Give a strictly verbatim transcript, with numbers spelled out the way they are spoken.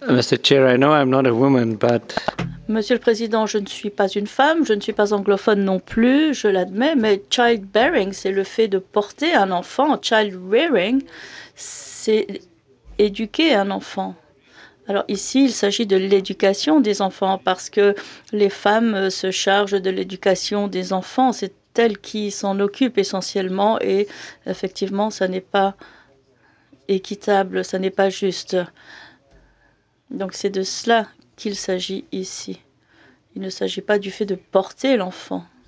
Mister Chair, I know I'm not a woman, but Monsieur le Président, je ne suis pas une femme, je ne suis pas anglophone non plus, je l'admets, mais childbearing, c'est le fait de porter un enfant. Child rearing, c'est éduquer un enfant. Alors ici, il s'agit de l'éducation des enfants parce que les femmes se chargent de l'éducation des enfants. C'est elles qui s'en occupent essentiellement et effectivement, ça n'est pas équitable, ça n'est pas juste. Donc c'est de cela qu'il s'agit ici. Il ne s'agit pas du fait de porter l'enfant.